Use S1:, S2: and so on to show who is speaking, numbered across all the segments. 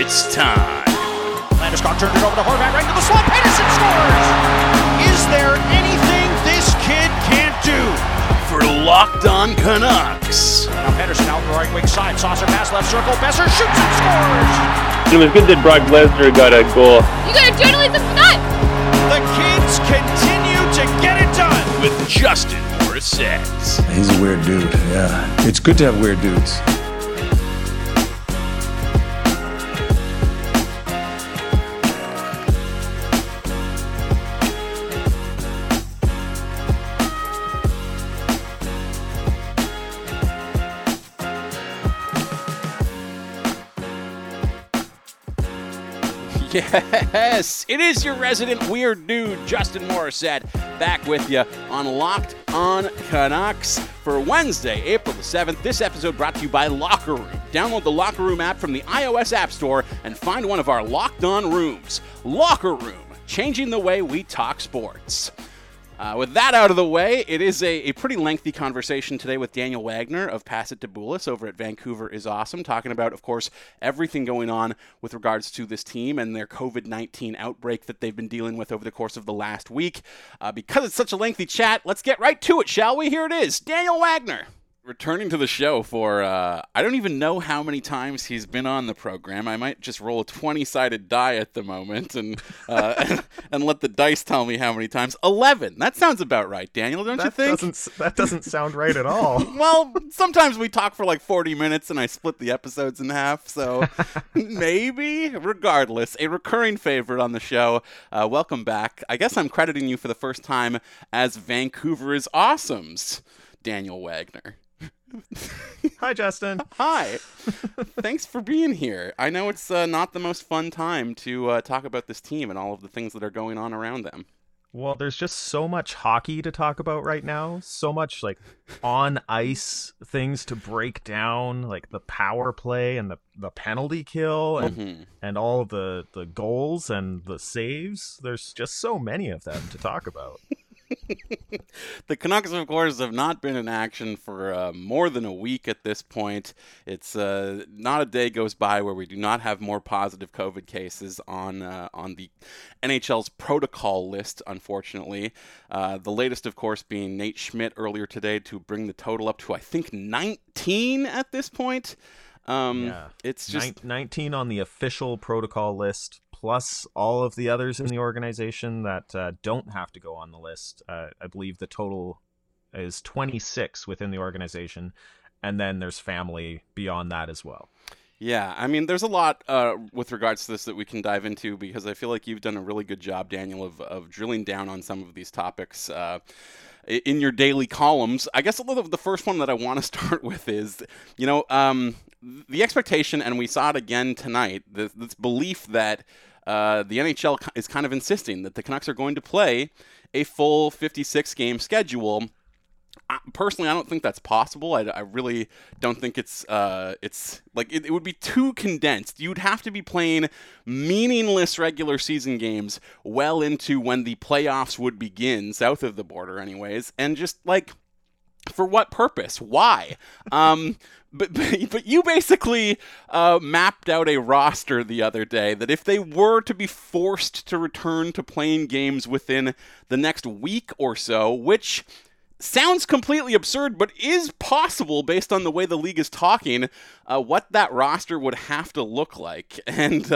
S1: It's time.
S2: Landeskog turned it over to Horvat, right to the slot. Pedersen scores! Is there anything this kid can't do?
S1: For Locked On Canucks.
S2: Now Pedersen out the right wing side. Saucer pass left circle. Besser shoots and scores!
S3: It was good that Brock Lesnar got a goal.
S4: You gotta journalism nut!
S2: The kids continue to get it done.
S1: With Justin Morissette.
S5: He's a weird dude, yeah. It's good to have weird dudes.
S1: Yes, it is your resident weird dude, Justin Morissette, back with you on Locked On Canucks for Wednesday, April the 7th. This episode brought to you by Locker Room. Download the Locker Room app from the iOS App Store and find one of our Locked On rooms. Locker Room, changing the way we talk sports. With that out of the way, it is a pretty lengthy conversation today with Daniel Wagner of Pass It to Bulis over at Vancouver is Awesome, talking about, of course, everything going on with regards to this team and their COVID-19 outbreak that they've been dealing with over the course of the last week. Because it's such a lengthy chat, let's get right to it, shall we? Here it is, Daniel Wagner. Returning to the show for, I don't even know how many times he's been on the program. I might just roll a 20-sided die at the moment and let the dice tell me how many times. 11. That sounds about right, Daniel, don't you think?
S6: That doesn't sound right at all.
S1: Well, sometimes we talk for like 40 minutes and I split the episodes in half, so maybe. Regardless, a recurring favorite on the show. Welcome back. I guess I'm crediting you for the first time as Vancouver is Awesome's Daniel Wagner.
S6: Hi, Justin.
S1: Hi. Thanks for being here. I know it's not the most fun time to talk about this team and all of the things that are going on around them.
S6: Well, there's just so much hockey to talk about right now. So much like on ice things to break down, like the power play and the penalty kill and all of the goals and the saves. There's just so many of them to talk about.
S1: The Canucks, of course, have not been in action for more than a week at this point. It's not a day goes by where we do not have more positive COVID cases on the NHL's protocol list, unfortunately. The latest, of course, being Nate Schmidt earlier today to bring the total up to, I think, 19 at this point. It's just
S6: 19 on the official protocol list, plus all of the others in the organization that don't have to go on the list. I believe the total is 26 within the organization, and then there's family beyond that as well.
S1: Yeah, I mean, there's a lot with regards to this that we can dive into because I feel like you've done a really good job, Daniel, of drilling down on some of these topics in your daily columns. I guess the first one that I want to start with is, the expectation, and we saw it again tonight, this belief that the NHL is kind of insisting that the Canucks are going to play a full 56-game schedule. Personally, I don't think that's possible. I really don't think it's like it would be too condensed. You'd have to be playing meaningless regular season games well into when the playoffs would begin, south of the border anyways, and just like, for what purpose? Why? But you basically mapped out a roster the other day that if they were to be forced to return to playing games within the next week or so, which sounds completely absurd, but is possible based on the way the league is talking, what that roster would have to look like. And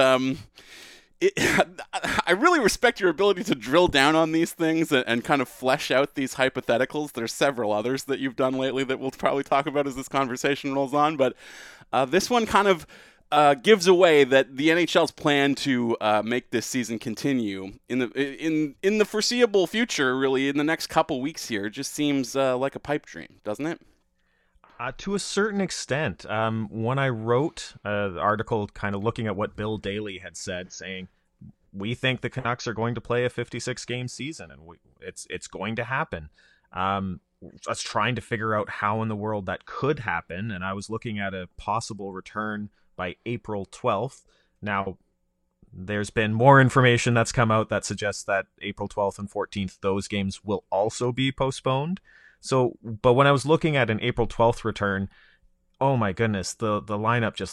S1: I really respect your ability to drill down on these things and kind of flesh out these hypotheticals. There's several others that you've done lately that we'll probably talk about as this conversation rolls on, but this one kind of gives away that the NHL's plan to make this season continue in the foreseeable future, really, in the next couple weeks here. It just seems like a pipe dream, doesn't it?
S6: To a certain extent. When I wrote the article kind of looking at what Bill Daly had said, saying, we think the Canucks are going to play a 56-game season, and it's going to happen. I was trying to figure out how in the world that could happen, and I was looking at a possible return by April 12th. Now, there's been more information that's come out that suggests that April 12th and 14th, those games will also be postponed. But when I was looking at an April 12th return, oh my goodness, the lineup just looked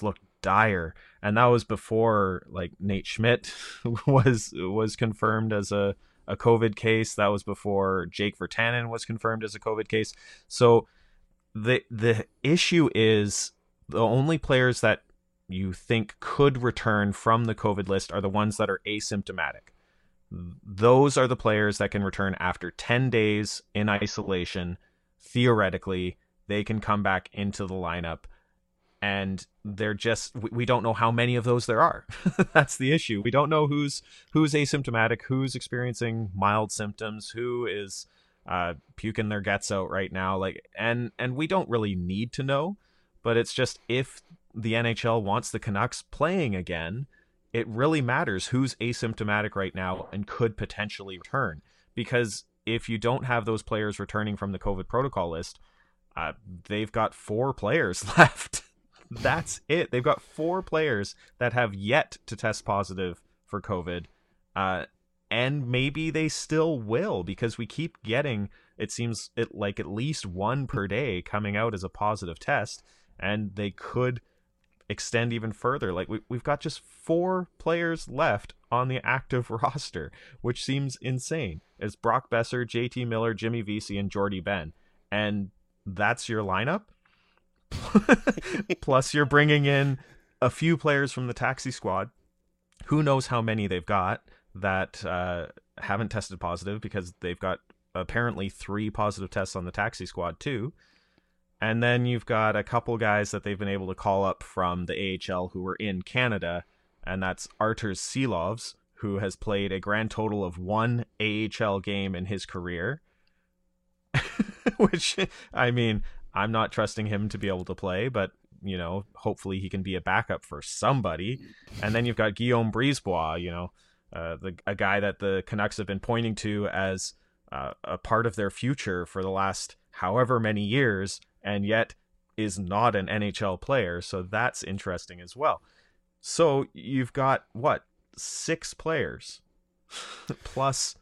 S6: dire. And that was before like Nate Schmidt was confirmed as a COVID case. That was before Jake Virtanen was confirmed as a COVID case. So the issue is the only players that you think could return from the COVID list are the ones that are asymptomatic. Those are the players that can return after 10 days in isolation. Theoretically, they can come back into the lineup, and they're just, we don't know how many of those there are. That's the issue. We don't know who's asymptomatic, who's experiencing mild symptoms, who is puking their guts out right now. Like, and we don't really need to know, but it's just, if the NHL wants the Canucks playing again, it really matters who's asymptomatic right now and could potentially return. Because if you don't have those players returning from the COVID protocol list, they've got 4 players left. That's it. They've got 4 players that have yet to test positive for COVID. And maybe they still will, because we keep getting, it seems like at least 1 per day coming out as a positive test, and they could extend even further. Like, we've got just 4 players left on the active roster, which seems insane. It's Brock Besser, JT Miller, Jimmy Vesey, and Jordy Ben. And that's your lineup? Plus you're bringing in a few players from the taxi squad. Who knows how many they've got that haven't tested positive, because they've got apparently 3 positive tests on the taxi squad too. And then you've got a couple guys that they've been able to call up from the AHL who were in Canada, and that's Arturs Silovs, who has played a grand total of 1 AHL game in his career. Which, I mean, I'm not trusting him to be able to play, but, you know, hopefully he can be a backup for somebody. And then you've got Guillaume Brisebois, you know, a guy that the Canucks have been pointing to as a part of their future for the last however many years, and yet is not an NHL player. So that's interesting as well. So you've got, 6 players plus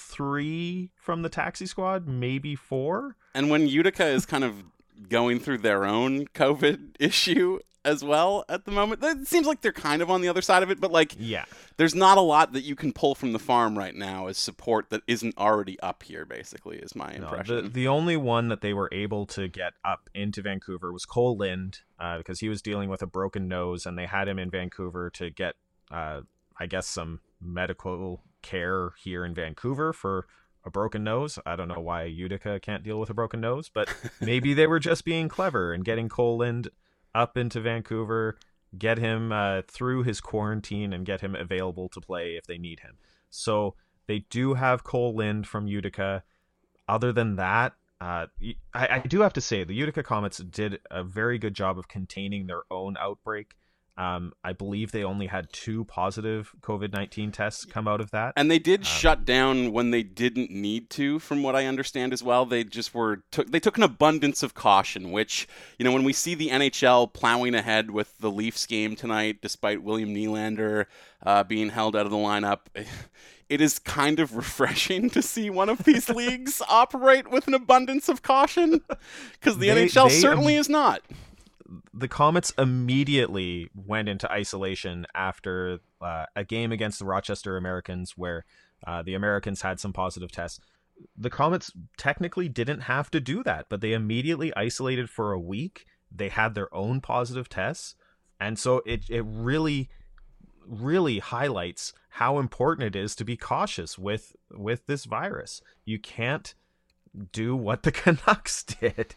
S6: 3 from the taxi squad, maybe 4.
S1: And when Utica is kind of going through their own COVID issue as well at the moment, it seems like they're kind of on the other side of it, but like,
S6: yeah,
S1: there's not a lot that you can pull from the farm right now as support that isn't already up here, basically, is my impression.
S6: The only one that they were able to get up into Vancouver was Cole Lind, because he was dealing with a broken nose, and they had him in Vancouver to get, I guess, some medical care here in Vancouver for a broken nose. I don't know why Utica can't deal with a broken nose, but maybe they were just being clever and getting Cole Lind up into Vancouver, get him through his quarantine, and get him available to play if they need him. So they do have Cole Lind from Utica. Other than that, I do have to say the Utica Comets did a very good job of containing their own outbreak. I believe they only had 2 positive COVID-19 tests come out of that.
S1: And they did shut down when they didn't need to, from what I understand as well. They just they took an abundance of caution, which, you know, when we see the NHL plowing ahead with the Leafs game tonight, despite William Nylander being held out of the lineup, it is kind of refreshing to see one of these leagues operate with an abundance of caution, because the NHL certainly is not.
S6: The Comets immediately went into isolation after a game against the Rochester Americans, where the Americans had some positive tests. The Comets technically didn't have to do that, but they immediately isolated for a week. They had their own positive tests. And so it really, really highlights how important it is to be cautious with this virus. You can't do what the Canucks did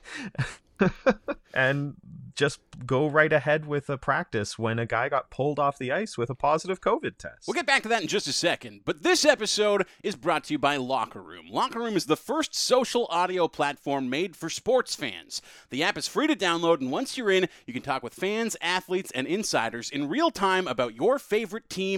S6: and just go right ahead with a practice when a guy got pulled off the ice with a positive COVID test.
S1: We'll get back to that in just a second, but this episode is brought to you by Locker Room. Locker Room is the first social audio platform made for sports fans. The app is free to download, and once you're in, you can talk with fans, athletes, and insiders in real time about your favorite team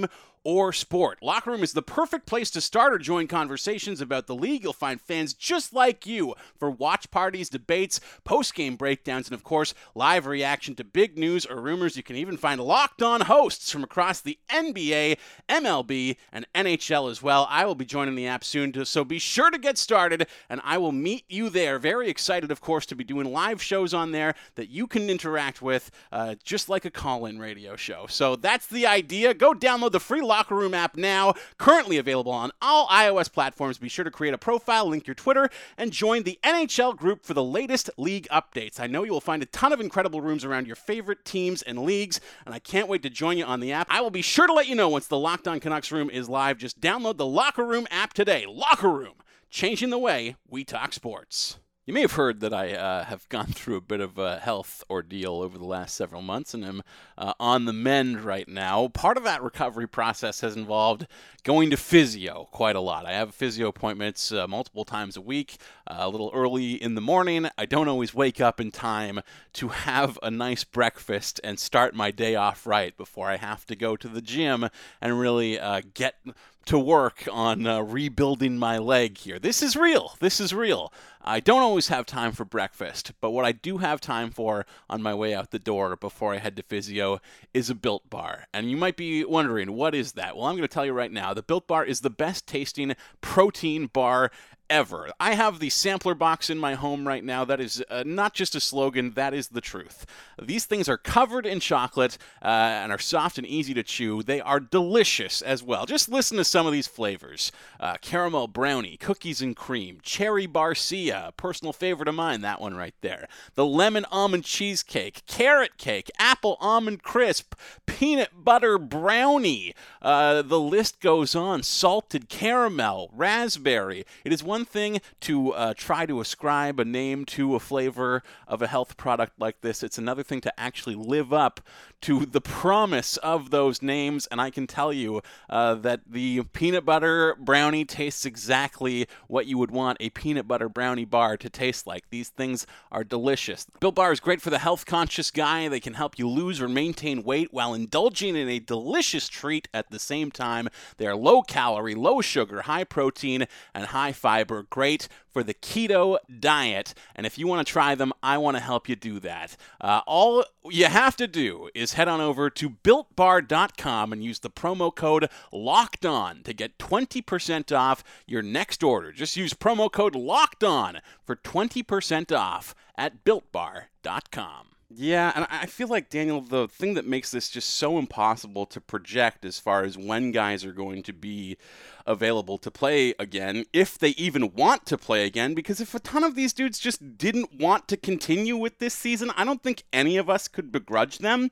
S1: or sport. Locker Room is the perfect place to start or join conversations about the league. You'll find fans just like you for watch parties, debates, post-game breakdowns, and of course, live reaction to big news or rumors. You can even find locked-on hosts from across the NBA, MLB, and NHL as well. I will be joining the app soon, so be sure to get started, and I will meet you there. Very excited, of course, to be doing live shows on there that you can interact with, just like a call-in radio show. So that's the idea. Go download the free Locker Room app now, currently available on all iOS platforms. Be sure to create a profile, link your Twitter, and join the NHL group for the latest league updates. I know you will find a ton of incredible rooms around your favorite teams and leagues, and I can't wait to join you on the app. I will be sure to let you know once the Locked On Canucks room is live. Just download the Locker Room app today. Locker Room, changing the way we talk sports. You may have heard that I have gone through a bit of a health ordeal over the last several months and am on the mend right now. Part of that recovery process has involved going to physio quite a lot. I have physio appointments multiple times a week, a little early in the morning. I don't always wake up in time to have a nice breakfast and start my day off right before I have to go to the gym and really get to work on rebuilding my leg here. This is real. This is real. I don't always have time for breakfast, but what I do have time for on my way out the door before I head to physio is a Built Bar. And you might be wondering, what is that? Well, I'm going to tell you right now. The Built Bar is the best tasting protein bar ever. I have the sampler box in my home right now. That is not just a slogan, that is the truth. These things are covered in chocolate and are soft and easy to chew. They are delicious as well. Just listen to some of these flavors. Caramel brownie, cookies and cream, cherry barcia, a personal favorite of mine, that one right there. The lemon almond cheesecake, carrot cake, apple almond crisp, peanut butter brownie. The list goes on. Salted caramel, raspberry. It is one thing to try to ascribe a name to a flavor of a health product like this. It's another thing to actually live up to the promise of those names, and I can tell you that the peanut butter brownie tastes exactly what you would want a peanut butter brownie bar to taste like. These things are delicious. Built Bar is great for the health-conscious guy. They can help you lose or maintain weight while indulging in a delicious treat at the same time. They are low-calorie, low-sugar, high-protein, and high-fiber. Great for the keto diet, and if you want to try them, I want to help you do that. All you have to do is head on over to BuiltBar.com and use the promo code LOCKEDON to get 20% off your next order. Just use promo code LOCKEDON for 20% off at BuiltBar.com. Yeah, and I feel like, Daniel, the thing that makes this just so impossible to project as far as when guys are going to be available to play again, if they even want to play again, because if a ton of these dudes just didn't want to continue with this season, I don't think any of us could begrudge them.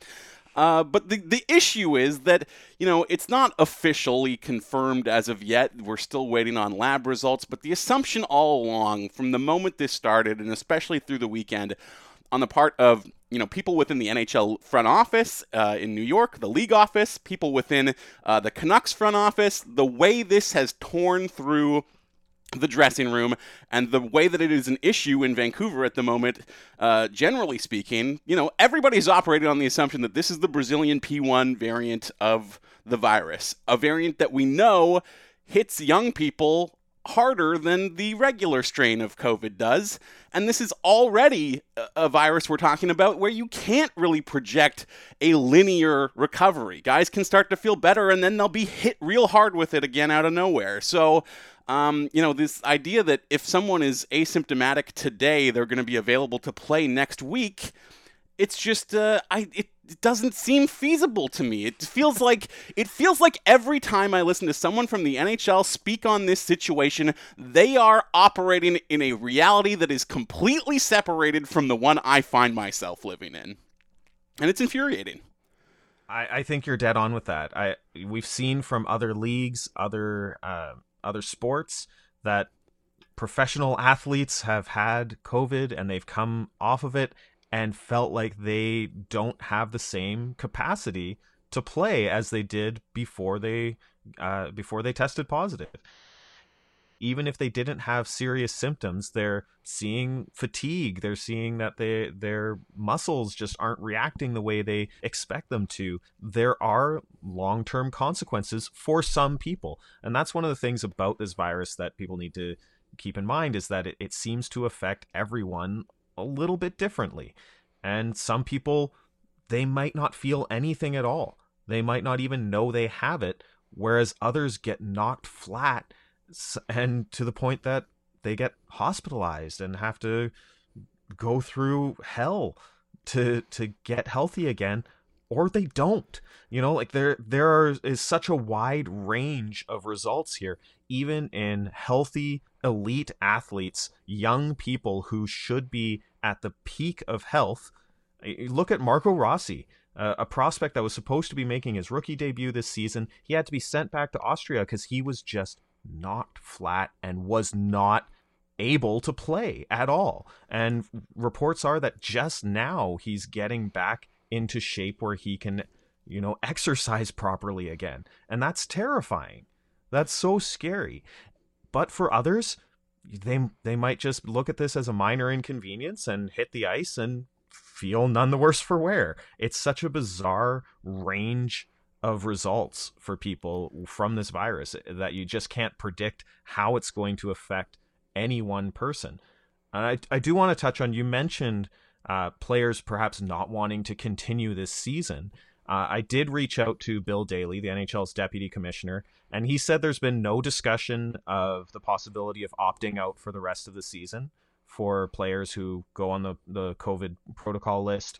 S1: But the issue is that, it's not officially confirmed as of yet. We're still waiting on lab results, but the assumption all along, from the moment this started, and especially through the weekend, on the part of people within the NHL front office in New York, the league office, people within the Canucks front office, the way this has torn through the dressing room and the way that it is an issue in Vancouver at the moment, generally speaking, everybody's operating on the assumption that this is the Brazilian P1 variant of the virus, a variant that we know hits young people harder than the regular strain of COVID does. And this is already a virus we're talking about where you can't really project a linear recovery. Guys can start to feel better and then they'll be hit real hard with it again out of nowhere. So, this idea that if someone is asymptomatic today, they're going to be available to play next week, it's just, it doesn't seem feasible to me. It feels like every time I listen to someone from the NHL speak on this situation, they are operating in a reality that is completely separated from the one I find myself living in. And it's infuriating.
S6: I think you're dead on with that. We've seen from other leagues, other sports, that professional athletes have had COVID and they've come off of it and felt like they don't have the same capacity to play as they did before they tested positive. even if they didn't have serious symptoms, they're seeing fatigue. They're seeing that their muscles just aren't reacting the way they expect them to. There are long-term consequences for some people. And that's one of the things about this virus that people need to keep in mind, is that it seems to affect everyone a little bit differently. And some people, they might not feel anything at all. They might not even know they have it, whereas others get knocked flat, and to the point that they get hospitalized and have to go through hell to get healthy again, or they don't. Like there is such a wide range of results here, even in healthy elite athletes, young people who should be at the peak of health. Look at Marco Rossi, a prospect that was supposed to be making his rookie debut this season. He had to be sent back to Austria because he was just knocked flat and was not able to play at all. And reports are that just now he's getting back into shape where he can, exercise properly again. And that's terrifying. That's so scary. But for others, they might just look at this as a minor inconvenience and hit the ice and feel none the worse for wear. It's such a bizarre range of results for people from this virus that you just can't predict how it's going to affect any one person. And I do want to touch on, you mentioned players perhaps not wanting to continue this season. I did reach out to Bill Daly, the NHL's deputy commissioner, and he said there's been no discussion of the possibility of opting out for the rest of the season for players who go on the COVID protocol list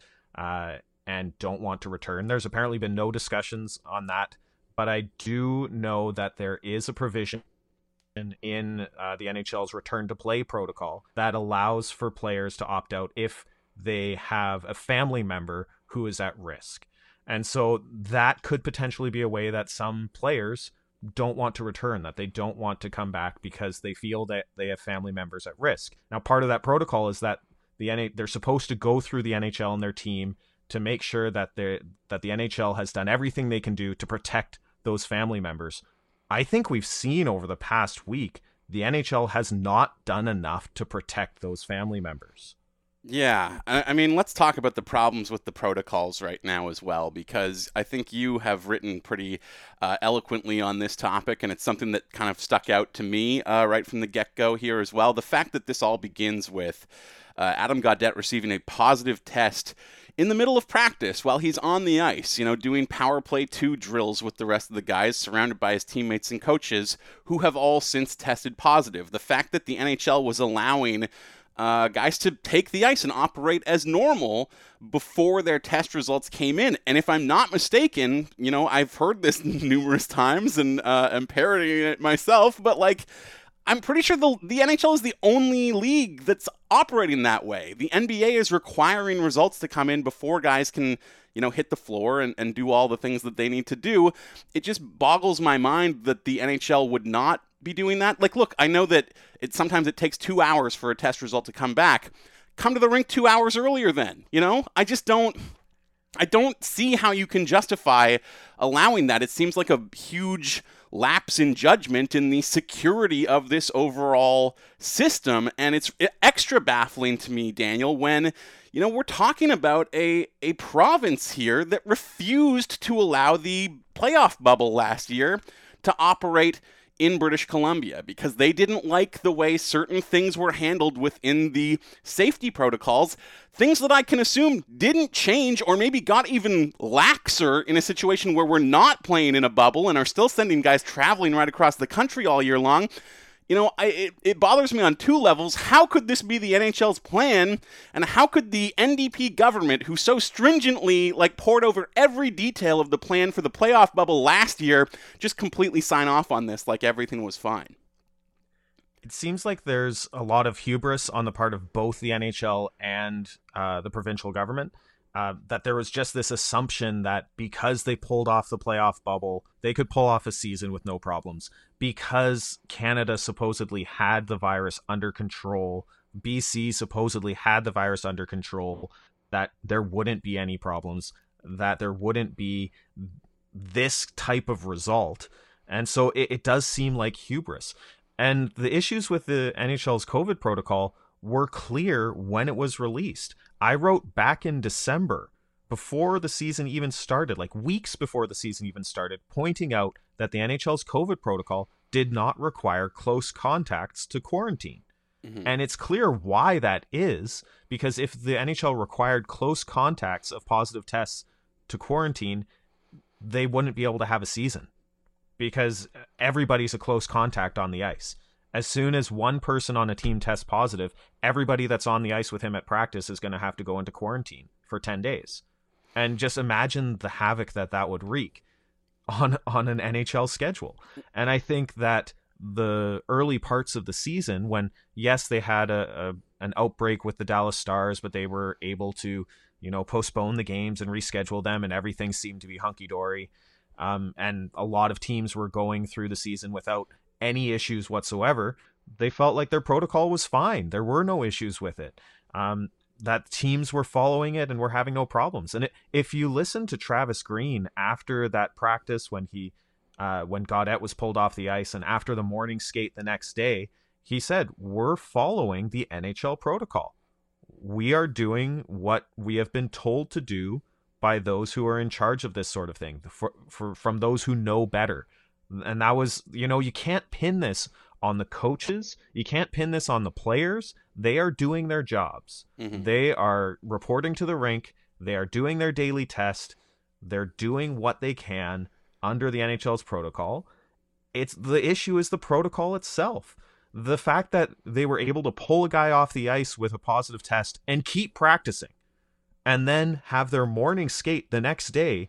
S6: and don't want to return. There's apparently been no discussions on that, but I do know that there is a provision in the NHL's return to play protocol that allows for players to opt out if they have a family member who is at risk. And so that could potentially be a way that some players don't want to return, that they don't want to come back because they feel that they have family members at risk. Now, part of that protocol is that they're supposed to go through the NHL and their team to make sure that the NHL has done everything they can do to protect those family members. I think we've seen over the past week, the NHL has not done enough to protect those family members.
S1: Yeah, I mean, let's talk about the problems with the protocols right now as well, because I think you have written pretty eloquently on this topic, and it's something that kind of stuck out to me right from the get-go here as well. The fact that this all begins with Adam Gaudette receiving a positive test in the middle of practice while he's on the ice, doing power play 2 drills with the rest of the guys, surrounded by his teammates and coaches who have all since tested positive. The fact that the NHL was allowing guys to take the ice and operate as normal before their test results came in. And if I'm not mistaken, I've heard this numerous times and I'm parodying it myself, but I'm pretty sure the NHL is the only league that's operating that way. The NBA is requiring results to come in before guys can, hit the floor and do all the things that they need to do. It just boggles my mind that the NHL would not be doing that. Look, I know that sometimes it takes 2 hours for a test result to come back. Come to the rink 2 hours earlier then, I don't see how you can justify allowing that. It seems like a huge lapse in judgment in the security of this overall system, and it's extra baffling to me, Daniel, when we're talking about a province here that refused to allow the playoff bubble last year to operate in British Columbia because they didn't like the way certain things were handled within the safety protocols, things that I can assume didn't change or maybe got even laxer in a situation where we're not playing in a bubble and are still sending guys traveling right across the country all year long. It bothers me on 2 levels. How could this be the NHL's plan? And how could the NDP government, who so stringently poured over every detail of the plan for the playoff bubble last year, just completely sign off on this like everything was fine?
S6: It seems like there's a lot of hubris on the part of both the NHL and the provincial government. That there was just this assumption that because they pulled off the playoff bubble, they could pull off a season with no problems. Because Canada supposedly had the virus under control, BC supposedly had the virus under control, that there wouldn't be any problems, that there wouldn't be this type of result. And so it does seem like hubris. And the issues with the NHL's COVID protocol were clear when it was released. I wrote back in December, before the season even started, like weeks before the season even started, pointing out that the NHL's COVID protocol did not require close contacts to quarantine. Mm-hmm. And it's clear why that is, because if the NHL required close contacts of positive tests to quarantine, they wouldn't be able to have a season, because everybody's a close contact on the ice. As soon as one person on a team tests positive, everybody that's on the ice with him at practice is going to have to go into quarantine for 10 days. And just imagine the havoc that would wreak on an NHL schedule. And I think that the early parts of the season, when, yes, they had an outbreak with the Dallas Stars, but they were able to, postpone the games and reschedule them, and everything seemed to be hunky-dory. And a lot of teams were going through the season without any issues whatsoever. They felt like their protocol was fine. There were no issues with it. That teams were following it and were having no problems. And if you listen to Travis Green after that practice, when Gaudette was pulled off the ice, and after the morning skate the next day, he said, we're following the NHL protocol. We are doing what we have been told to do by those who are in charge of this sort of thing, from those who know better. And that was, you can't pin this on the coaches. You can't pin this on the players. They are doing their jobs. Mm-hmm. They are reporting to the rink. They are doing their daily test. They're doing what they can under the NHL's protocol. The issue is the protocol itself. The fact that they were able to pull a guy off the ice with a positive test and keep practicing, and then have their morning skate the next day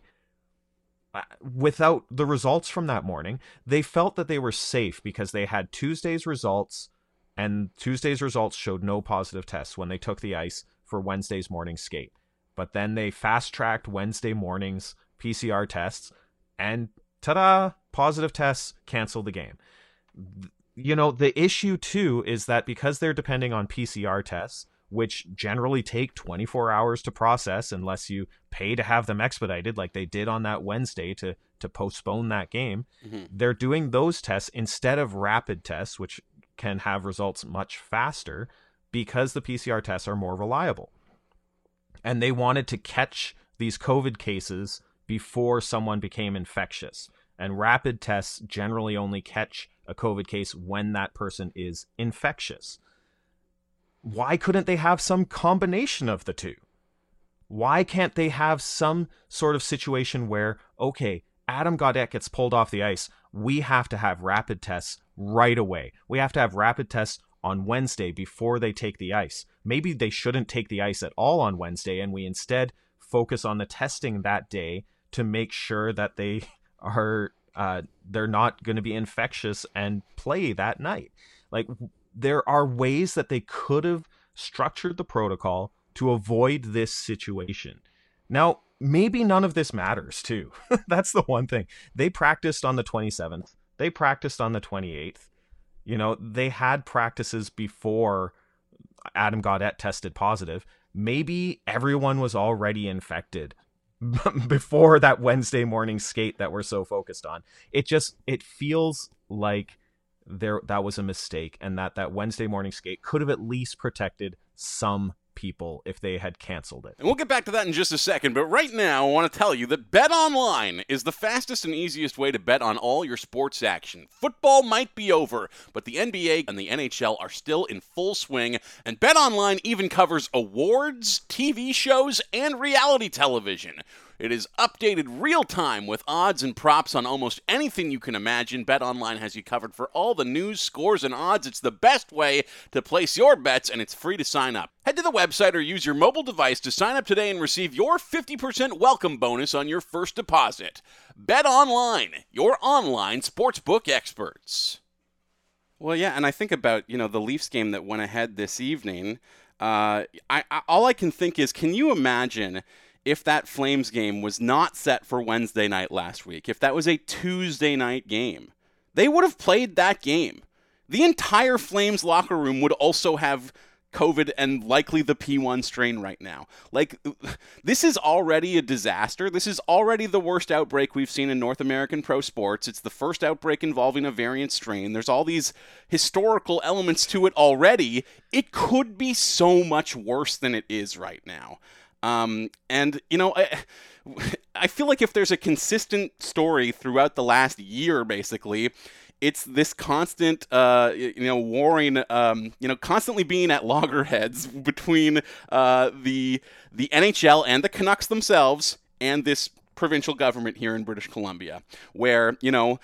S6: without the results from that morning. They felt that they were safe because they had Tuesday's results, and Tuesday's results showed no positive tests when they took the ice for Wednesday's morning skate. But then they fast-tracked Wednesday morning's PCR tests, and ta-da, positive tests, cancel the game. The issue too is that because they're depending on PCR tests, which generally take 24 hours to process unless you pay to have them expedited, like they did on that Wednesday to postpone that game. Mm-hmm. They're doing those tests instead of rapid tests, which can have results much faster because the PCR tests are more reliable. And they wanted to catch these COVID cases before someone became infectious. And rapid tests generally only catch a COVID case when that person is infectious. Why couldn't they have some combination of the two? Why can't they have some sort of situation where, okay, Adam Gaudette gets pulled off the ice, we have to have rapid tests right away. We have to have rapid tests on Wednesday before they take the ice. Maybe they shouldn't take the ice at all on Wednesday, and we instead focus on the testing that day to make sure that they are they're not going to be infectious and play that night. Like, there are ways that they could have structured the protocol to avoid this situation. Now, maybe none of this matters too. That's the one thing. They practiced on the 27th. They practiced on the 28th. They had practices before Adam Gaudette tested positive. Maybe everyone was already infected before that Wednesday morning skate that we're so focused on. It feels like that was a mistake, and that Wednesday morning skate could have at least protected some people if they had canceled it.
S1: And we'll get back to that in just a second, but right now I want to tell you that BetOnline is the fastest and easiest way to bet on all your sports action. Football might be over, but the NBA and the NHL are still in full swing, and BetOnline even covers awards, TV shows, and reality television. It is updated real-time with odds and props on almost anything you can imagine. BetOnline has you covered for all the news, scores, and odds. It's the best way to place your bets, and it's free to sign up. Head to the website or use your mobile device to sign up today and receive your 50% welcome bonus on your first deposit. BetOnline, your online sportsbook experts. Well, yeah, and I think about, the Leafs game that went ahead this evening. All I can think is, can you imagine if that Flames game was not set for Wednesday night last week, if that was a Tuesday night game? They would have played that game. The entire Flames locker room would also have COVID and likely the P1 strain right now. Like, this is already a disaster. This is already the worst outbreak we've seen in North American pro sports. It's the first outbreak involving a variant strain. There's all these historical elements to it already. It could be so much worse than it is right now. And, you know, I feel like if there's a consistent story throughout the last year, basically, it's this constant, warring, constantly being at loggerheads between the NHL and the Canucks themselves and this provincial government here in British Columbia, where, the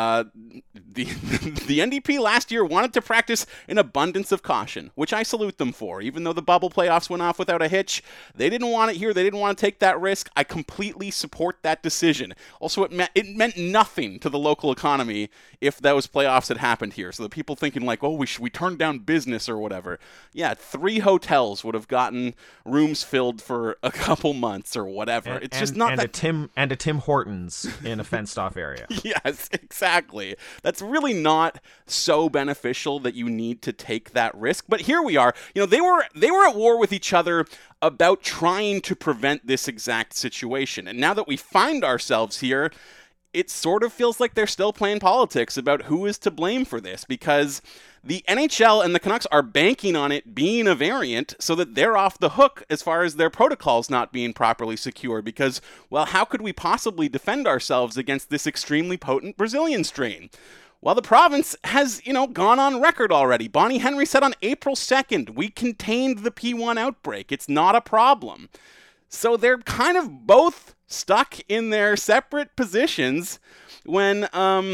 S1: NDP last year wanted to practice an abundance of caution, which I salute them for. Even though the bubble playoffs went off without a hitch, they didn't want it here. They didn't want to take that risk. I completely support that decision. Also, it meant nothing to the local economy if those playoffs had happened here. So the people thinking like, oh, we turned down business or whatever. Yeah, 3 hotels would have gotten rooms filled for a couple months or whatever. It's just not that...
S6: a Tim Hortons in a fenced-off area.
S1: Yes, exactly. That's really not so beneficial that you need to take that risk. But here we are. They were at war with each other about trying to prevent this exact situation. And now that we find ourselves here, it sort of feels like they're still playing politics about who is to blame for this, because the NHL and the Canucks are banking on it being a variant so that they're off the hook as far as their protocols not being properly secure, because, well, how could we possibly defend ourselves against this extremely potent Brazilian strain? Well, the province has, gone on record already. Bonnie Henry said on April 2nd, we contained the P1 outbreak. It's not a problem. So they're kind of both stuck in their separate positions when,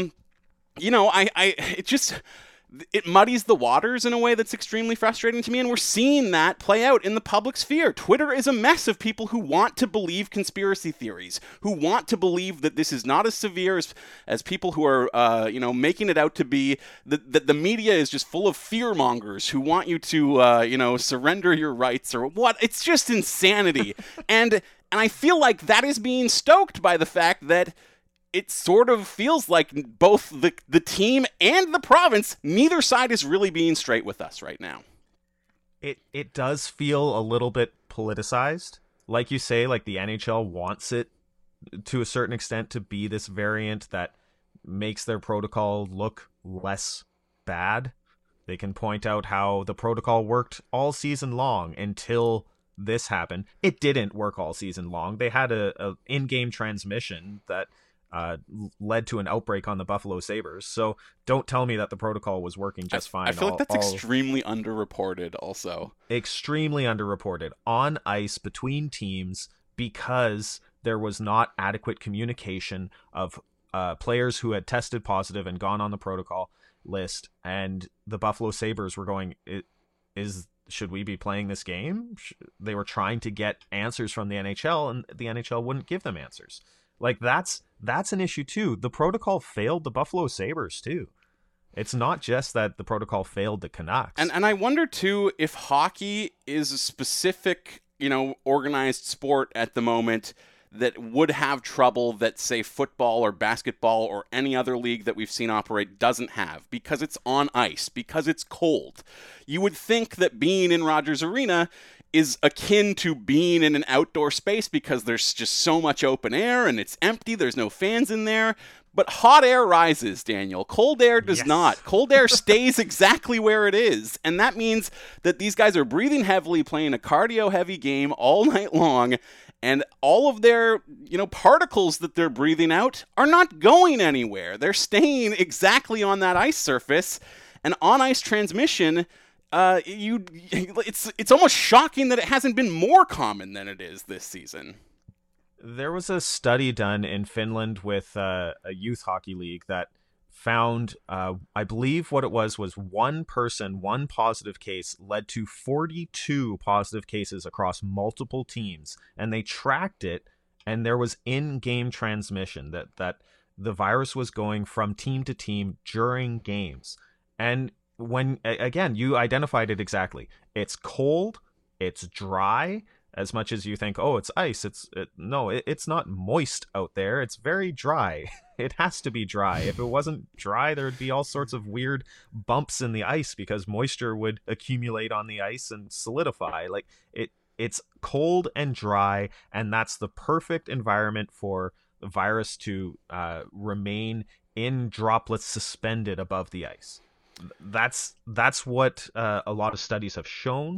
S1: it muddies the waters in a way that's extremely frustrating to me, and we're seeing that play out in the public sphere. Twitter is a mess of people who want to believe conspiracy theories, who want to believe that this is not as severe as people who are, making it out to be, that the media is just full of fearmongers who want you to, surrender your rights or what. It's just insanity. And I feel like that is being stoked by the fact that it sort of feels like both the team and the province, neither side is really being straight with us right now.
S6: It does feel a little bit politicized. Like you say, like the NHL wants it to a certain extent to be this variant that makes their protocol look less bad. They can point out how the protocol worked all season long until this happened. It didn't work all season long. They had a in-game transmission that led to an outbreak on the Buffalo Sabres. So don't tell me that the protocol was working just fine.
S1: I feel like that's extremely underreported also.
S6: Extremely underreported on ice between teams because there was not adequate communication of players who had tested positive and gone on the protocol list. And the Buffalo Sabres were going, should we be playing this game? They were trying to get answers from the NHL, and the NHL wouldn't give them answers. Like, that's an issue too. The protocol failed the Buffalo Sabres too. It's not just that the protocol failed the Canucks.
S1: And I wonder too if hockey is a specific, organized sport at the moment that would have trouble that, say, football or basketball or any other league that we've seen operate doesn't have, because it's on ice, because it's cold. You would think that being in Rogers Arena is akin to being in an outdoor space because there's just so much open air and it's empty, there's no fans in there. But hot air rises, Daniel. Cold air does not. Cold air stays exactly where it is. And that means that these guys are breathing heavily, playing a cardio-heavy game all night long, and all of their, particles that they're breathing out are not going anywhere. They're staying exactly on that ice surface. And on-ice transmission, it's almost shocking that it hasn't been more common than it is this season.
S6: There was a study done in Finland with a youth hockey league that found, I believe what it was one positive case led to 42 positive cases across multiple teams. And they tracked it, and there was in-game transmission, that the virus was going from team to team during games. And when, again, you identified it exactly. It's cold, it's dry, As much as you think, oh, it's ice, it's not moist out there. It's very dry. It has to be dry. If it wasn't dry, there would be all sorts of weird bumps in the ice because moisture would accumulate on the ice and solidify. Like it's cold and dry, and that's the perfect environment for the virus to remain in droplets suspended above the ice. That's what a lot of studies have shown,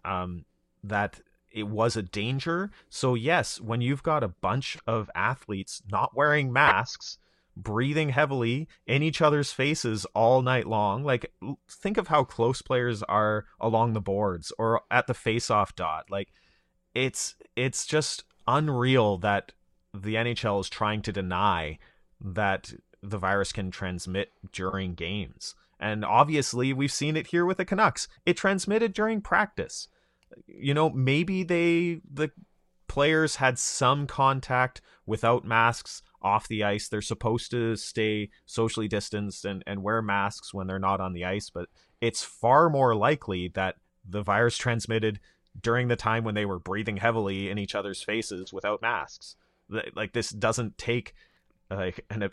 S6: that it was a danger. So yes, when you've got a bunch of athletes not wearing masks, breathing heavily in each other's faces all night long, like think of how close players are along the boards or at the face-off dot. Like it's just unreal that the NHL is trying to deny that the virus can transmit during games. And obviously we've seen it here with the Canucks. It transmitted during practice. You know, maybe the players had some contact without masks off the ice. They're supposed to stay socially distanced and wear masks when they're not on the ice, but it's far more likely that the virus transmitted during the time when they were breathing heavily in each other's faces without masks. Like, this doesn't take like an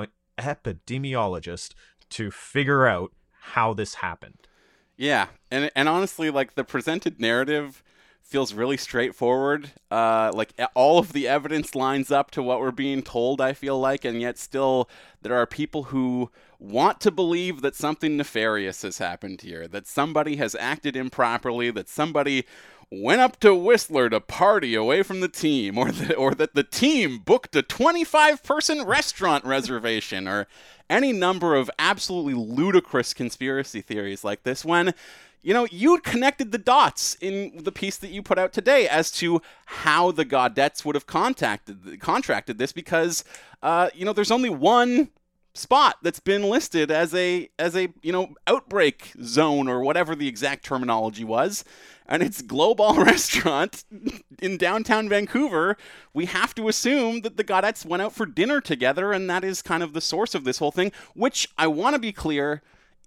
S6: epidemiologist to figure out how this happened.
S1: Yeah, and honestly, like, the presented narrative feels really straightforward. Like, all of the evidence lines up to what we're being told, I feel like, and yet still there are people who want to believe that something nefarious has happened here, that somebody has acted improperly, that somebody went up to Whistler to party away from the team, or that the team booked a 25-person restaurant reservation, or any number of absolutely ludicrous conspiracy theories like this, when, you know, you connected the dots in the piece that you put out today as to how the Gaudettes would have contracted this, because, you know, there's only one spot that's been listed as a you know, outbreak zone, or whatever the exact terminology was, and it's Global Restaurant in downtown Vancouver. We have to assume that the Gaudettes went out for dinner together, and that is kind of the source of this whole thing, which, I want to be clear,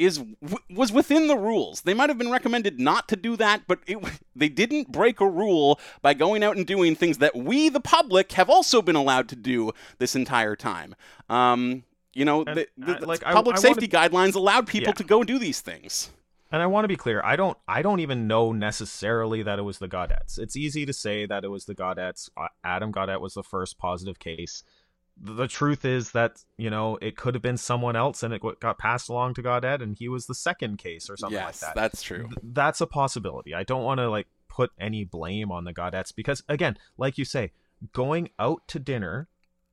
S1: was within the rules. They might have been recommended not to do that, but they didn't break a rule by going out and doing things that we, the public, have also been allowed to do this entire time. You know, the public safety guidelines allowed people to go do these things.
S6: And I want to be clear, I don't even know necessarily that it was the Gaudettes. It's easy to say that it was the Gaudettes. Adam Gaudette was the first positive case. The truth is that, you know, it could have been someone else, and it got passed along to Gaudette, and he was the second case or something like that.
S1: Yes, that's true.
S6: That's a possibility. I don't want to, like, put any blame on the Gaudettes because, again, like you say, going out to dinner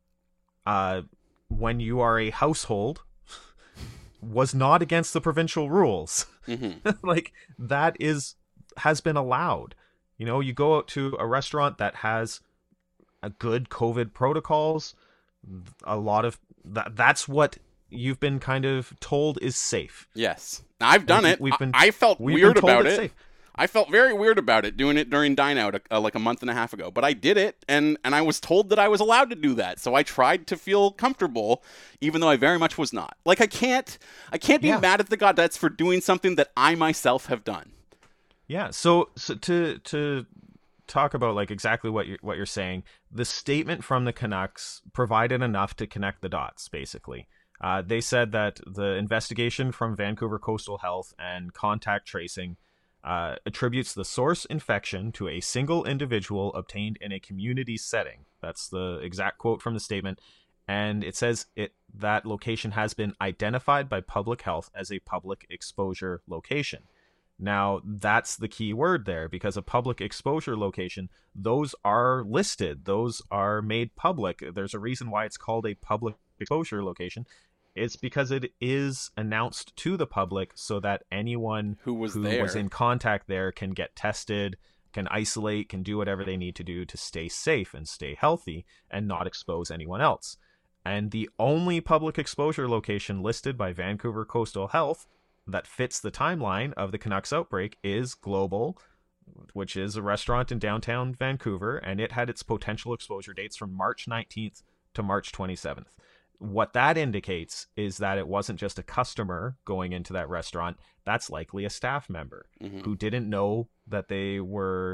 S6: when you are a household was not against the provincial rules. Mm-hmm. Like, that has been allowed. You know, you go out to a restaurant that has a good COVID protocols, a lot of that's what you've been kind of told is safe.
S1: Yes, I've done it. I felt weird about it.
S6: Safe.
S1: I felt very weird about it, doing it during Dine Out like a month and a half ago. But I did it, and I was told that I was allowed to do that. So I tried to feel comfortable, even though I very much was not. Like, I can't be mad at the Gaudettes for doing something that I myself have done.
S6: Yeah, so to talk about, like, exactly what you're saying, the statement from the Canucks provided enough to connect the dots, basically. They said that the investigation from Vancouver Coastal Health and contact tracing attributes the source infection to a single individual obtained in a community setting. That's the exact quote from the statement. And it says that location has been identified by public health as a public exposure location. Now, that's the key word there, because a public exposure location, those are listed. Those are made public. There's a reason why it's called a public exposure location. It's because it is announced to the public so that anyone who was in contact there can get tested, can isolate, can do whatever they need to do to stay safe and stay healthy and not expose anyone else. And the only public exposure location listed by Vancouver Coastal Health that fits the timeline of the Canucks outbreak is Global, which is a restaurant in downtown Vancouver, and it had its potential exposure dates from March 19th to March 27th. What that indicates is that it wasn't just a customer going into that restaurant. That's likely a staff member who didn't know that they were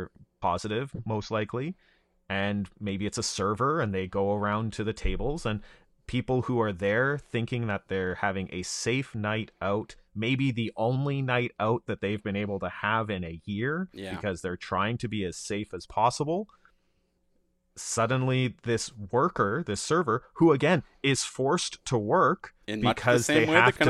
S6: positive, most likely, and maybe it's a server and they go around to the tables, and people who are there thinking that they're having a safe night out, maybe the only night out that they've been able to have in a year, because they're trying to be as safe as possible. Suddenly this worker, this server, who again is forced to work because they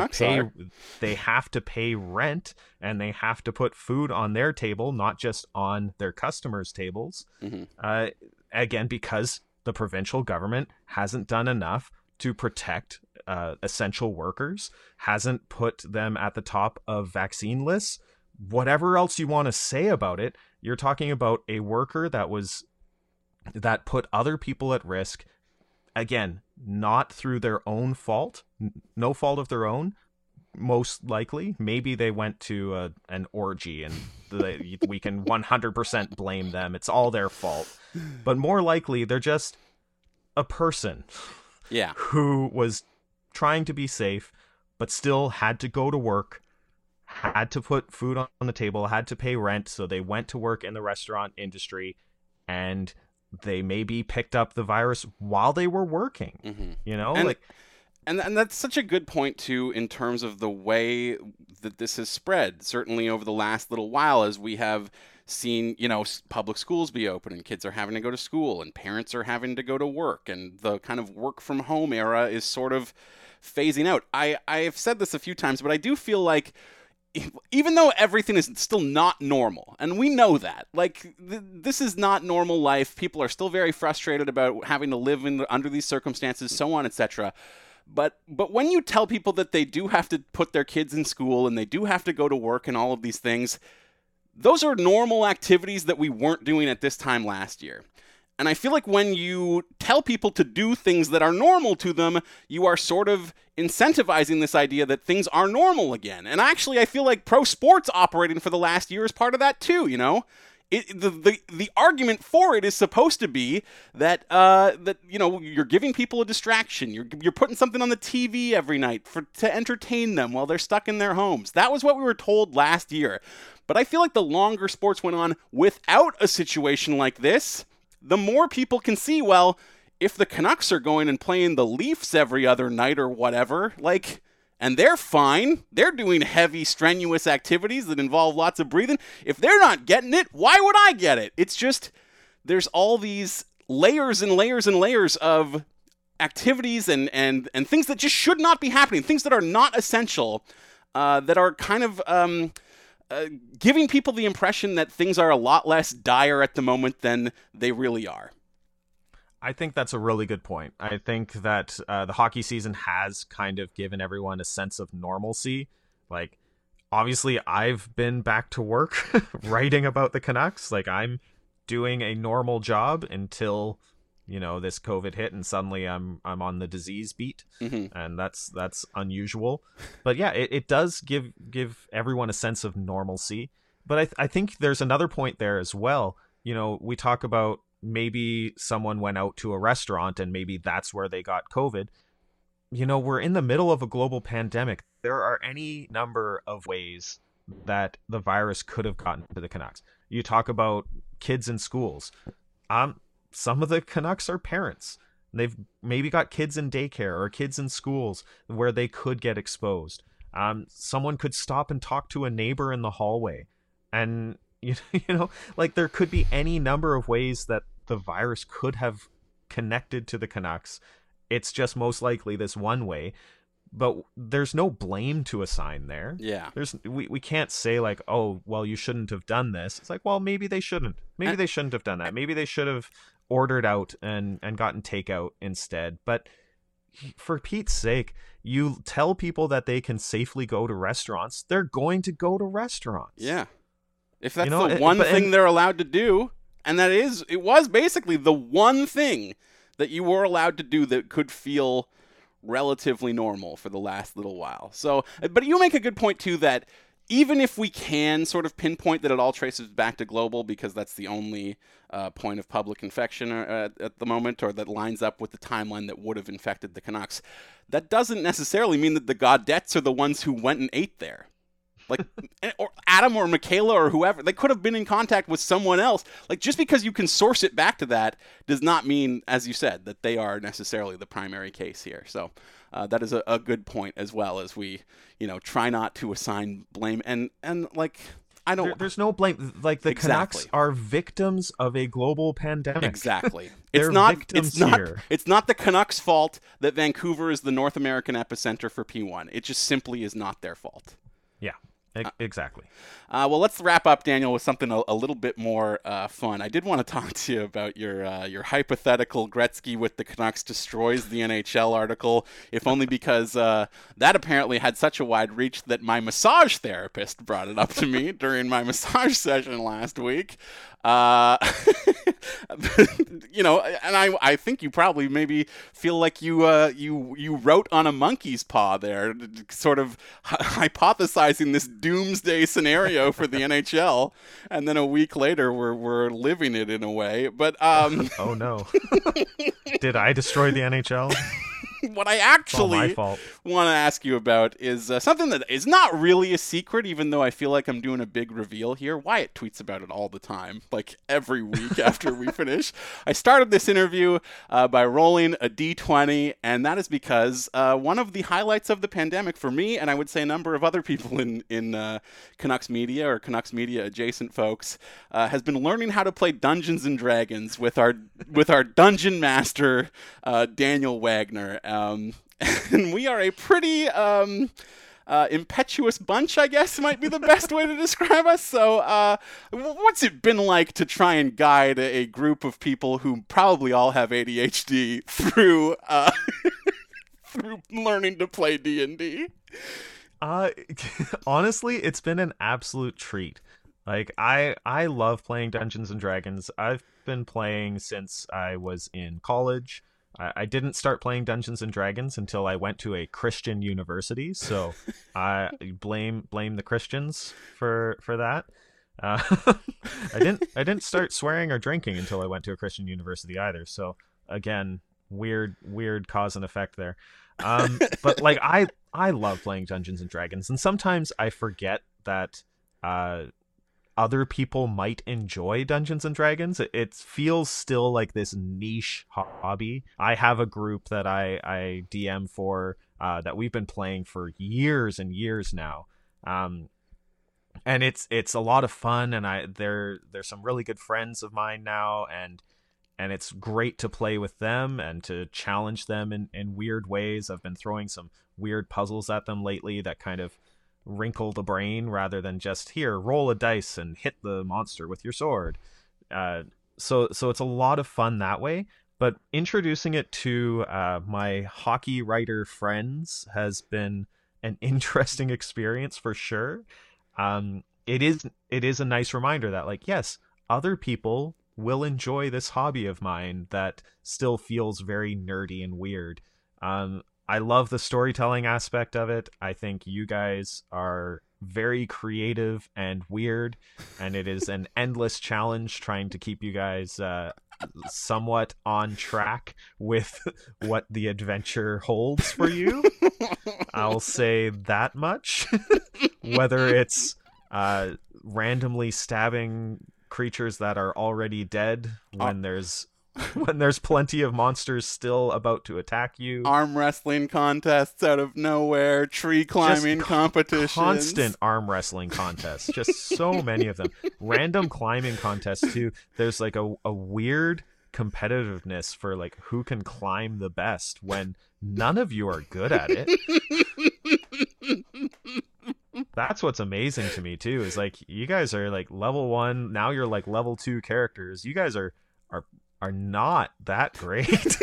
S6: have to pay rent, and they have to put food on their table, not just on their customers' tables. Again, because the provincial government hasn't done enough to protect essential workers, hasn't put them at the top of vaccine lists. Whatever else you want to say about it, you're talking about a worker that put other people at risk, again, not through their own fault, no fault of their own, most likely. Maybe they went to an orgy and we can 100% blame them. It's all their fault. But more likely, they're just a person who was trying to be safe, but still had to go to work, had to put food on the table, had to pay rent, so they went to work in the restaurant industry, and they maybe picked up the virus while they were working. You know,
S1: and that's such a good point too, in terms of the way that this has spread. Certainly over the last little while, as we have seen, you know, public schools be open and kids are having to go to school and parents are having to go to work, and the kind of work from home era is sort of phasing out. I've said this a few times, but I do feel like even though everything is still not normal, and we know that, like, this is not normal life, people are still very frustrated about having to live under these circumstances, so on, etc. But when you tell people that they do have to put their kids in school and they do have to go to work and all of these things, those are normal activities that we weren't doing at this time last year. And I feel like when you tell people to do things that are normal to them, you are sort of incentivizing this idea that things are normal again. And actually, I feel like pro sports operating for the last year is part of that too, you know? The argument for it is supposed to be that you know, you're giving people a distraction. You're putting something on the TV every night to entertain them while they're stuck in their homes. That was what we were told last year. But I feel like the longer sports went on without a situation like this, the more people can see, well, if the Canucks are going and playing the Leafs every other night or whatever, like, and they're fine, they're doing heavy, strenuous activities that involve lots of breathing, if they're not getting it, why would I get it? It's just, there's all these layers and layers and layers of activities and things that just should not be happening, things that are not essential, that are kind of giving people the impression that things are a lot less dire at the moment than they really are.
S6: I think that's a really good point. I think that the hockey season has kind of given everyone a sense of normalcy. Like, obviously, I've been back to work writing about the Canucks. Like, I'm doing a normal job until, you know, this COVID hit, and suddenly I'm on the disease beat, and that's unusual. But yeah, it does give everyone a sense of normalcy. But I think there's another point there as well. You know, we talk about maybe someone went out to a restaurant and maybe that's where they got COVID. You know, we're in the middle of a global pandemic. There are any number of ways that the virus could have gotten to the Canucks. You talk about kids in schools. Some of the Canucks are parents. They've maybe got kids in daycare or kids in schools where they could get exposed. Someone could stop and talk to a neighbor in the hallway. And, you know, like, there could be any number of ways that the virus could have connected to the Canucks. It's just most likely this one way. But there's no blame to assign there.
S1: Yeah.
S6: We can't say, like, oh, well, you shouldn't have done this. It's like, well, maybe they shouldn't. Maybe they shouldn't have done that. Maybe they should have ordered out and gotten takeout instead. But for Pete's sake, you tell people that they can safely go to restaurants, they're going to go to restaurants.
S1: Yeah. If that's the one thing they're allowed to do, and it was basically the one thing that you were allowed to do that could feel relatively normal for the last little while. So, but you make a good point too, that even if we can sort of pinpoint that it all traces back to global, because that's the only point of public infection at the moment, or that lines up with the timeline that would have infected the Canucks, that doesn't necessarily mean that the Gaudettes are the ones who went and ate there. Like, or Adam or Michaela or whoever, they could have been in contact with someone else. Like, just because you can source it back to that does not mean, as you said, that they are necessarily the primary case here. So that is a good point, as well, as we, try not to assign blame. And like, I don't.
S6: There's no blame. Like, the Canucks are victims of a global pandemic.
S1: Exactly.
S6: They're victims here.
S1: It's not the Canucks' fault that Vancouver is the North American epicenter for P1. It just simply is not their fault.
S6: Yeah. Exactly.
S1: Well, let's wrap up, Daniel, with something a little bit more fun. I did want to talk to you about your hypothetical Gretzky with the Canucks destroys the NHL article, if only because that apparently had such a wide reach that my massage therapist brought it up to me during my massage session last week. And I think you probably maybe feel like you wrote on a monkey's paw there, sort of hypothesizing this doomsday scenario for the NHL, and then a week later we're living it in a way. But
S6: oh no, did I destroy the NHL?
S1: What I actually want to ask you about is something that is not really a secret, even though I feel like I'm doing a big reveal here. Wyatt tweets about it all the time, like every week after we finish. I started this interview by rolling a D20, and that is because one of the highlights of the pandemic for me, and I would say a number of other people in Canucks media or Canucks media adjacent folks, has been learning how to play Dungeons and Dragons with our dungeon master, Daniel Wagner. And we are a pretty impetuous bunch, I guess might be the best way to describe us. So what's it been like to try and guide a group of people who probably all have ADHD through through learning to play D&D?
S6: Honestly, it's been an absolute treat. Like, I love playing Dungeons and Dragons. I've been playing since I was in college. I didn't start playing Dungeons and Dragons until I went to a Christian university, so I blame the Christians for that. I didn't start swearing or drinking until I went to a Christian university either. So again, weird cause and effect there. But like, I love playing Dungeons and Dragons, and sometimes I forget that other people might enjoy Dungeons and Dragons. It feels still like this niche hobby. I have a group that I DM for that we've been playing for years and years now. And it's a lot of fun, and they're some really good friends of mine now, and it's great to play with them and to challenge them in weird ways. I've been throwing some weird puzzles at them lately that kind of wrinkle the brain rather than just, here, roll a dice and hit the monster with your sword. So it's a lot of fun that way. But introducing it to my hockey writer friends has been an interesting experience for sure. It is a nice reminder that, like, yes, other people will enjoy this hobby of mine that still feels very nerdy and weird. I love the storytelling aspect of it. I think you guys are very creative and weird, and it is an endless challenge trying to keep you guys somewhat on track with what the adventure holds for you. I'll say that much. Whether it's randomly stabbing creatures that are already dead when there's plenty of monsters still about to attack you,
S1: arm wrestling contests out of nowhere, tree climbing competitions,
S6: constant arm wrestling contests, just so many of them, random climbing contests too. There's like a weird competitiveness for like who can climb the best when none of you are good at it. That's what's amazing to me too, is like, you guys are like level 1, now you're like level 2 characters. You guys are not that great.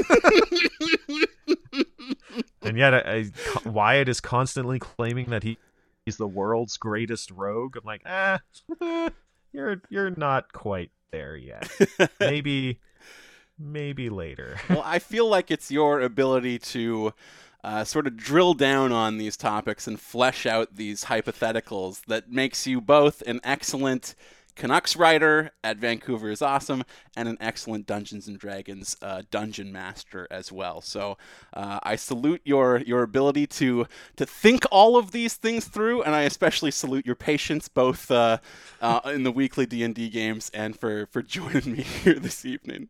S6: And yet Wyatt is constantly claiming that he's the world's greatest rogue. I'm like, you're not quite there yet. Maybe later.
S1: Well, I feel like it's your ability to sort of drill down on these topics and flesh out these hypotheticals that makes you both an excellent Canucks writer at Vancouver is Awesome, and an excellent Dungeons & Dragons dungeon master as well. So I salute your ability to think all of these things through, and I especially salute your patience both in the weekly D&D games and for joining me here this evening.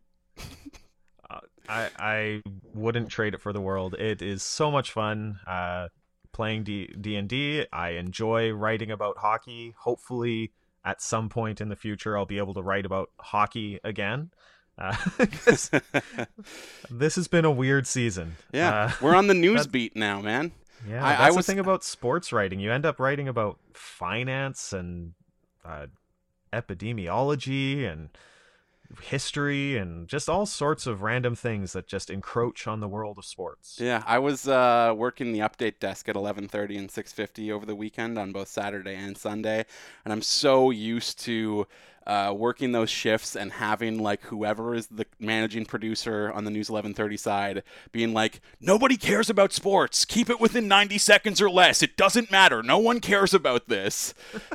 S6: I wouldn't trade it for the world. It is so much fun playing D&D. I enjoy writing about hockey. Hopefully, at some point in the future, I'll be able to write about hockey again. This has been a weird season.
S1: Yeah, we're on the news beat now, man.
S6: Yeah, that's the thing about sports writing. You end up writing about finance and epidemiology and history and just all sorts of random things that just encroach on the world of sports.
S1: Yeah, I was working the update desk at 11:30 and 6:50 over the weekend on both Saturday and Sunday, and I'm so used to working those shifts and having like whoever is the managing producer on the News 1130 side being like, nobody cares about sports. Keep it within 90 seconds or less. It doesn't matter. No one cares about this.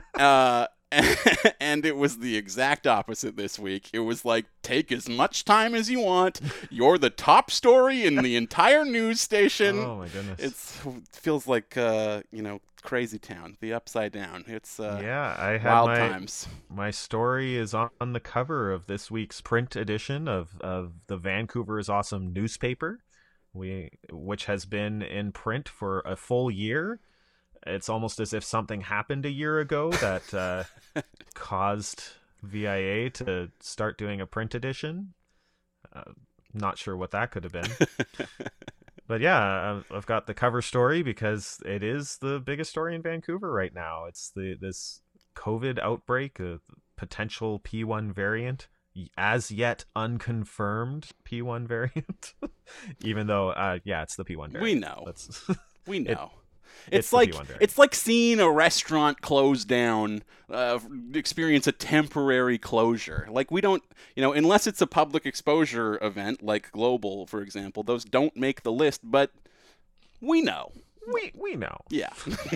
S1: And it was the exact opposite this week. It was like, take as much time as you want. You're the top story in the entire news station.
S6: Oh my goodness.
S1: It feels like, crazy town, the upside down. It's
S6: I had
S1: wild times.
S6: My story is on the cover of this week's print edition of the Vancouver is Awesome newspaper, which has been in print for a full year. It's almost as if something happened a year ago that caused VIA to start doing a print edition. Not sure what that could have been. But yeah, I've got the cover story because it is the biggest story in Vancouver right now. It's this COVID outbreak, a potential P1 variant, as yet unconfirmed P1 variant. Even though, it's the P1 variant.
S1: We know. We know.
S6: It's
S1: like seeing a restaurant close down, experience a temporary closure. Like we don't, unless it's a public exposure event like Global, for example, those don't make the list, but we know.
S6: We know.
S1: Yeah.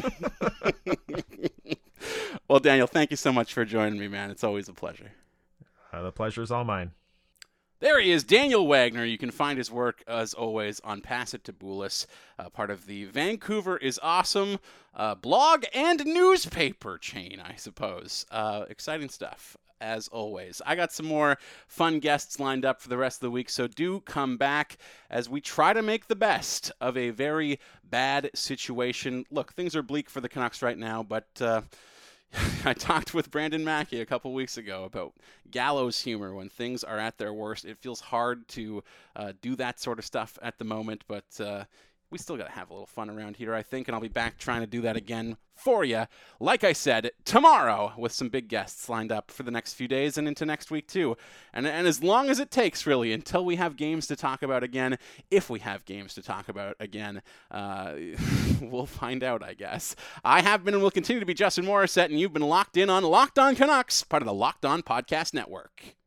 S1: Well, Daniel, thank you so much for joining me, man. It's always a pleasure.
S6: The pleasure's all mine.
S1: There he is, Daniel Wagner. You can find his work, as always, on Pass It to Boulis, part of the Vancouver is Awesome blog and newspaper chain, I suppose. Exciting stuff, as always. I got some more fun guests lined up for the rest of the week, so do come back as we try to make the best of a very bad situation. Look, things are bleak for the Canucks right now, but I talked with Brandon Mackey a couple weeks ago about gallows humor when things are at their worst. It feels hard to do that sort of stuff at the moment, but we still got to have a little fun around here, I think, and I'll be back trying to do that again for you. Like I said, tomorrow with some big guests lined up for the next few days and into next week too. And as long as it takes, really, until we have games to talk about again, if we have games to talk about again, we'll find out, I guess. I have been and will continue to be Justin Morissette, and you've been locked in on Locked On Canucks, part of the Locked On Podcast Network.